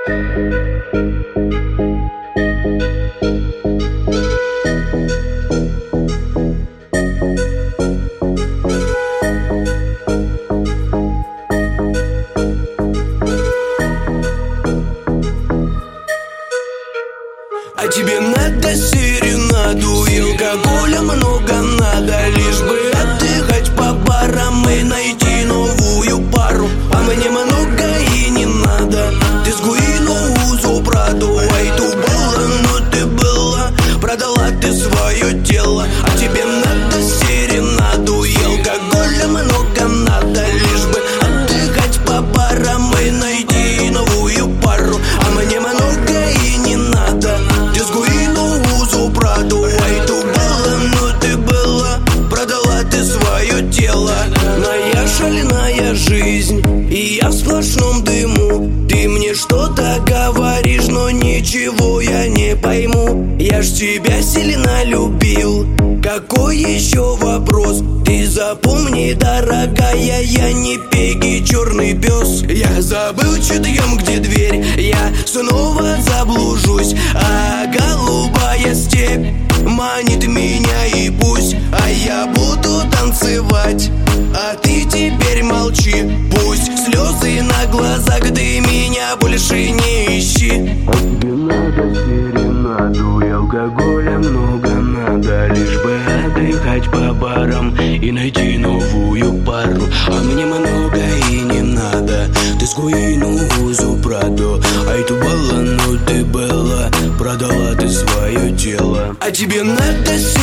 А тебе надо серенаду, и алкоголя много надо, лишь бы отдыхать по барам и найти новую пару. А мне много и не надо, ты сгуину узу Праду. Ай, ту была, но ты была, продала ты свое тело. А тебе надо серенаду, и алкоголя много надо, лишь бы отдыхать по барам и найти новую пару. А мне много и не надо, ай, ту была, но ты была, продала ты свое тело. Моя шальная жизнь, и я в сплошном дыму. Ты мне что-то говоришь, но ничего я не пойму. Я ж тебя сильно любил, какой еще вопрос? Ты запомни, дорогая, я не Пегги, черный пес. Я забыл, что днем, где дверь, я снова заблужусь. А голубая степь манит меня, и пусть, а я буду танцевать, а ты теперь молчи. Пусть слезы на глазах, ты меня больше не ищи. А тебе надо серенаду, и алкоголя много надо, лишь бы отдыхать по барам и найти новую пару. А мне много и не надо, ты сгуину узу Праду. Ай, ту была, но ты была, продала ты свое тело. А тебе надо